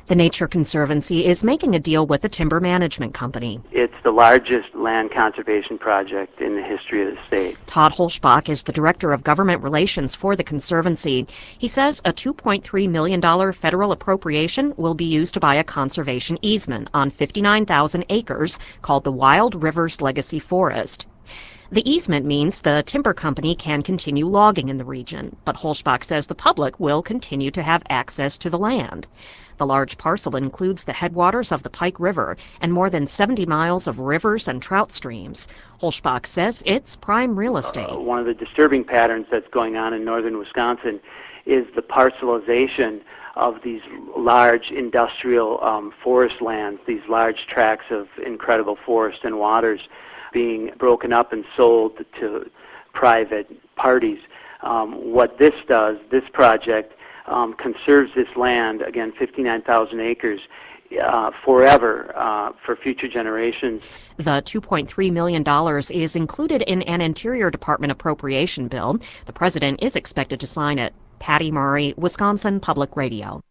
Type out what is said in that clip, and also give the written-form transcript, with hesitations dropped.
The Nature Conservancy is making a deal with the timber management company. It's the largest land conservation project in the history of the state. Todd Holschbach is the Director of Government Relations for the Conservancy. He says a $2.3 million federal appropriation will be used to buy a conservation easement on 59,000 acres called the Wild Rivers Legacy Forest. The easement means the timber company can continue logging in the region, but Holschbach says the public will continue to have access to the land. The large parcel includes the headwaters of the Pike River and more than 70 miles of rivers and trout streams. Holschbach says it's prime real estate. One of the disturbing patterns that's going on in northern Wisconsin is the parcelization of these large industrial forest lands, these large tracts of incredible forest and waters being broken up and sold to private parties. What this does, this project, conserves this land, again 59,000 acres, forever for future generations. The $2.3 million is included in an Interior Department appropriation bill. The president is expected to sign it. Patty Murray, Wisconsin Public Radio.